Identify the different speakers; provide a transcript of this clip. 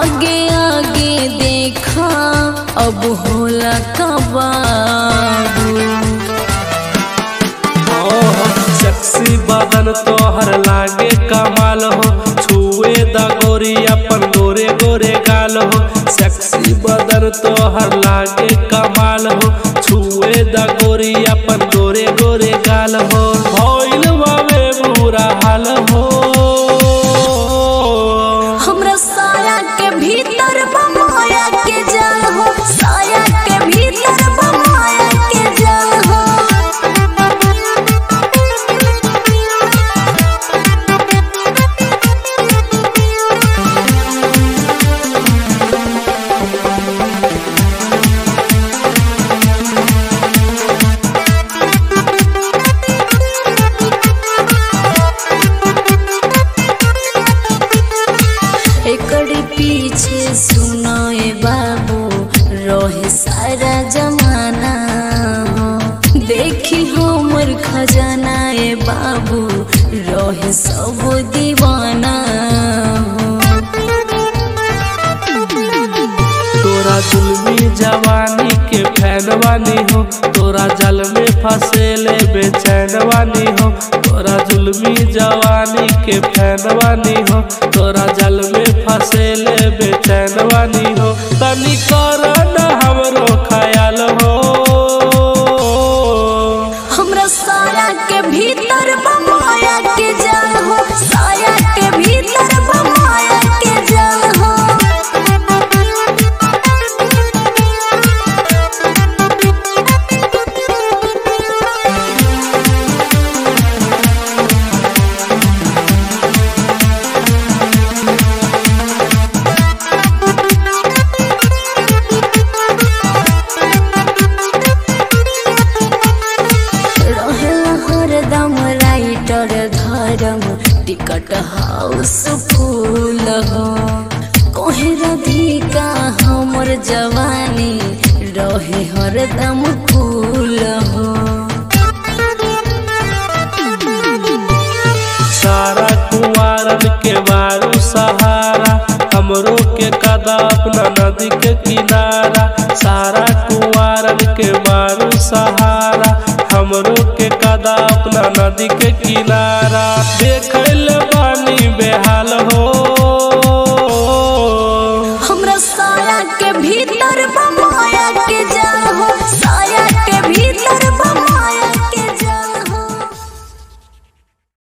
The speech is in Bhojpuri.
Speaker 1: आगे आगे देखा अब होला कबाबू।
Speaker 2: सेक्सी बदन तोहर लागे कमाल हो, छुए द गोरी अपन गोरे गोरे गाल हो। सेक्सी बदन तोहर लागे कमाल हो, छुए द गोरी अपन गोरे गोरे गाल हो। भइल बावे बुरा हाल हो,
Speaker 1: हमरा साया के भीतर बमाया के जाल हो, साया के भीतर बमाया के जाल हो। एकड़ पीछे सुनाए बाबू रहे सारा जमाना हो, देखी हमर खजाना ए बाबू रहे सब दीवाना हो।
Speaker 2: तोरा जुल्मी जवानी के फैन बानी हो, तोरा जल में फसेले बेचैन बानी हो। तोरा जुल्मी जवानी के फैन बानी हो, तोरा जल में फसेले बेचैन बानी हो। तनी कर न हमरो ख्याल हो,
Speaker 1: हमरा साया के भीतर बमाया के जाल हो, साया के भीतर बमाया के जाल हो। हरदम राइटर धर्म टिकट हाउस फूल हो, कोहे राधिका हमर जवानी रहे हरदम फूल हो।
Speaker 2: सारा कुंवारन के बारू सहारा, हमरो के कदा अपना नदी के किनारा। सारा कुंवारन के बारू सहारा, हमरो के कदा अपना नदी के किनारा। देखल बानी